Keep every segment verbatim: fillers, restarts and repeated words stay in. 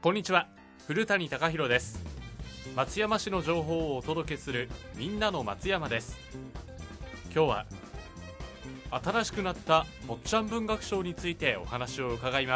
こんにちは、古谷貴弘です。松山市の情報をお届けするみんなの松山です。今日は新しくなった坊ちゃん文学賞についてお話を伺います。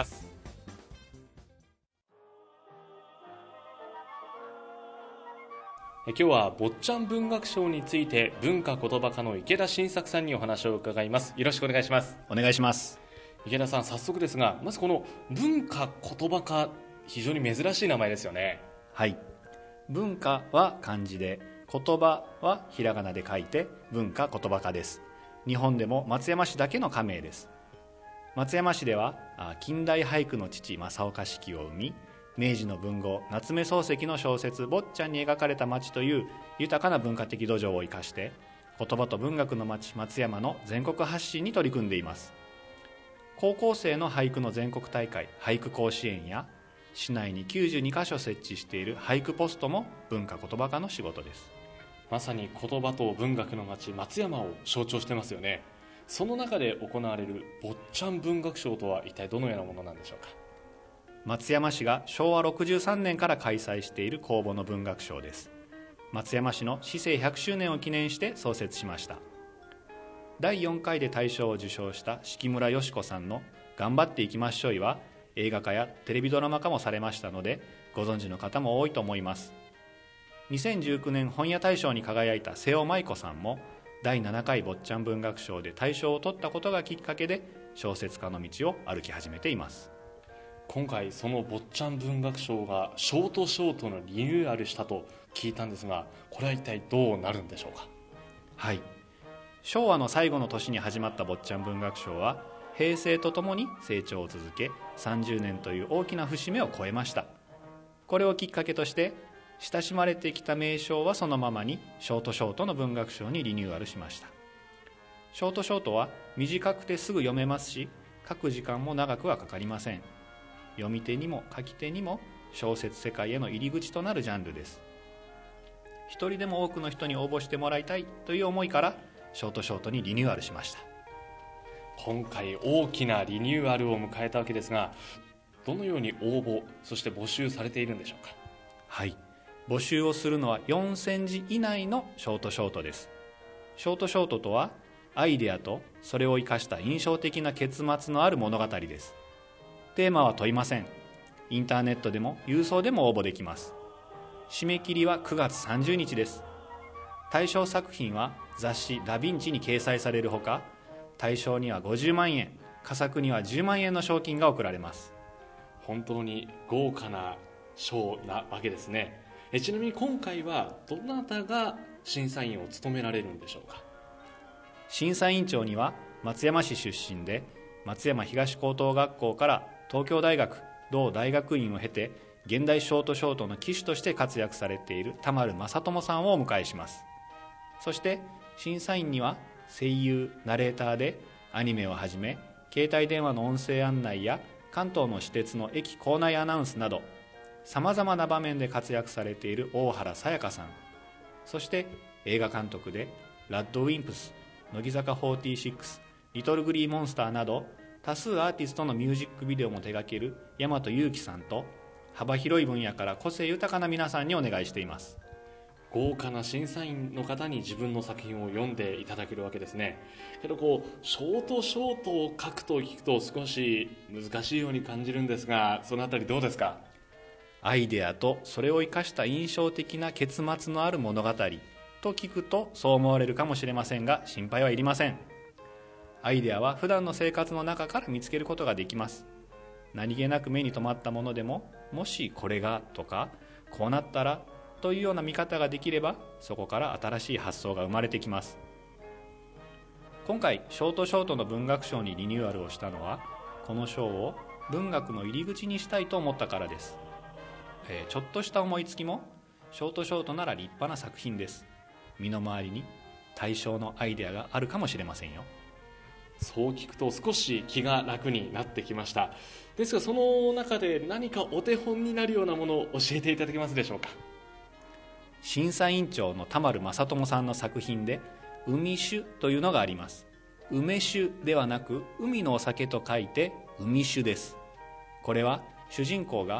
今日は坊ちゃん文学賞について文化言葉科の池田晋作さんにお話を伺います。よろしくお願いします。 お願いします。 池田さん、早速ですが、まずこの文化言葉科、非常に珍しい名前ですよね。 はい、文化は漢字で、言葉はひらがなで書いて文化言葉科です。日本でも松山市だけの家名です。松山市では近代俳句の父正岡子規を生み、明治の文豪夏目漱石の小説「坊ちゃん」に描かれた町という豊かな文化的土壌を生かして、言葉と文学の町松山の全国発信に取り組んでいます。高校生の俳句の全国大会俳句甲子園や、市内にきゅうじゅうにカ所設置している俳句ポストも文化言葉科の仕事です。 まさに言葉と文学の町松山を象徴してますよね。その中で行われる坊ちゃん文学賞とは一体どのようなものなんでしょうか。 松山市がしょうわろくじゅうさんねんから開催している公募の文学賞です。松山市の市政ひゃくしゅうねんを記念して創設しました。だいよんかいで大賞を受賞した敷村佳子さんの頑張っていきましょいは映画化やテレビドラマ化もされましたので、ご存知の方も多いと思います。にせんじゅうきゅうねん本屋大賞に輝いた瀬尾舞子さんもだいななかい坊ちゃん文学賞で大賞を取ったことがきっかけで小説家の道を歩き始めています。 今回その坊ちゃん文学賞がショートショートのリニューアルしたと聞いたんですが、これは一体どうなるんでしょうか。 はい、昭和の最後の年に始まった坊ちゃん文学賞は平成とともに成長を続け、さんじゅうねんという大きな節目を超えました。これをきっかけとして親しまれてきた名称はそのままにショートショートの文学賞にリニューアルしました。ショートショートは短くてすぐ読めますし、書く時間も長くはかかりません。読み手にも書き手にも小説世界への入り口となるジャンルです。一人でも多くの人に応募してもらいたいという思いからショートショートにリニューアルしました。 今回大きなリニューアルを迎えたわけですが、どのように応募、そして募集されているんでしょうか。 はい、募集をするのはよんせんじ以内のショートショートです。ショートショートとはアイデアとそれを生かした印象的な結末のある物語です。テーマは問いません。インターネットでも郵送でも応募できます。締め切りはくがつさんじゅうにちです。対象作品は雑誌ダヴィンチに掲載されるほか、大賞にはごじゅうまんえん、佳作にはじゅうまんえんの賞金が贈られます。 本当に豪華な賞なわけですね。えちなみに今回はどなたが審査員を務められるんでしょうか。 審査委員長には松山市出身で、松山東高等学校から東京大学同大学院を経て現代ショートショートの旗手として活躍されている田丸正智さんをお迎えします。そして審査員には声優、ナレーターでアニメをはじめ携帯電話の音声案内や関東の私鉄の駅構内アナウンスなどさまざまな場面で活躍されている大原さやかさん、そして映画監督でラッドウィンプス、乃木坂フォーティーシックス、リトルグリーモンスターなど多数アーティストのミュージックビデオも手掛ける大和裕樹さんと、幅広い分野から個性豊かな皆さんにお願いしています。 豪華な審査員の方に自分の作品を読んでいただけるわけですね。けどこうショートショートを書くと聞くと少し難しいように感じるんですが、そのあたりどうですか。 アイデアとそれを生かした印象的な結末のある物語と聞くとそう思われるかもしれませんが、心配はいりません。アイデアは普段の生活の中から見つけることができます。何気なく目に留まったものでも、もしこれがとかこうなったらというような見方ができれば、そこから新しい発想が生まれてきます。今回ショートショートの文学賞にリニューアルをしたのは、この賞を文学の入り口にしたいと思ったからです。えー、ちょっとした思いつきもショートショートなら立派な作品です。身の回りに対象のアイデアがあるかもしれませんよ。 そう聞くと少し気が楽になってきました。ですがその中で何かお手本になるようなものを教えていただけますでしょうか。 審査委員長の田丸正智さんの作品で海酒というのがあります。梅酒ではなく海のお酒と書いて海酒です。これは主人公が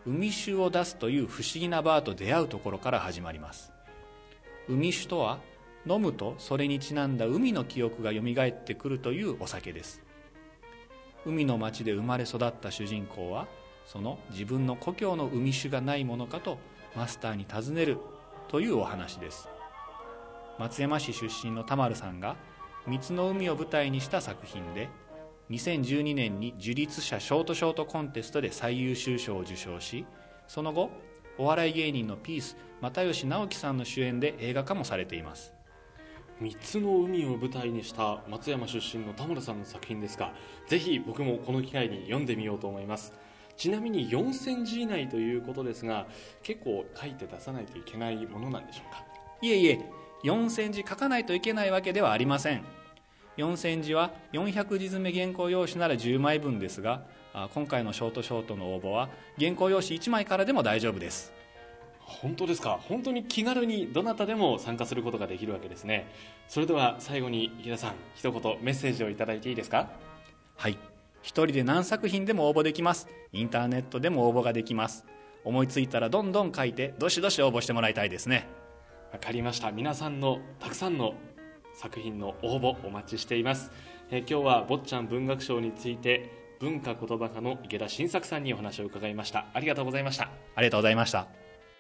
海酒を出すという不思議なバーと出会うところから始まります。海酒とは飲むとそれにちなんだ海の記憶がよみがえってくるというお酒です。海の町で生まれ育った主人公はその自分の故郷の海酒がないものかとマスターに尋ねるというお話です。松山市出身の田丸さんが三つの海を舞台にした作品で、にせんじゅうにねんに樹立者ショートショートコンテストで最優秀賞を受賞し、その後お笑い芸人のピース又吉直樹さんの主演で映画化もされています。 三つの海を舞台にした松山出身の田村さんの作品ですが、ぜひ僕もこの機会に読んでみようと思います。ちなみによんせんじ以内ということですが、結構書いて出さないといけないものなんでしょうか？ いえいえ、よんせんじ書かないといけないわけではありません。よんせんじはよんひゃくじ詰め原稿用紙ならじゅうまいぶんですが、今回のショートショートの応募は原稿用紙いちまいからでも大丈夫です。 本当ですか？本当に気軽にどなたでも参加することができるわけですね。それでは最後に池田さん、一言メッセージをいただいていいですか？ はい、一人で何作品でも応募できます。インターネットでも応募ができます。思いついたらどんどん書いてどしどし応募してもらいたいですね。 わかりました。皆さんのたくさんの作品の応募お待ちしています。えー、今日は坊ちゃん文学賞について文化言葉科の池田晋作さんにお話を伺いました。ありがとうございました。 ありがとうございました。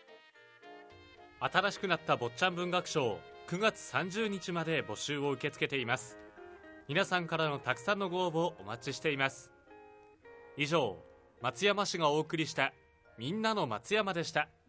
新しくなった坊ちゃん文学賞、くがつさんじゅうにちまで募集を受け付けています。皆さんからのたくさんのご応募お待ちしています。以上、松山市がお送りしたみんなの松山でした。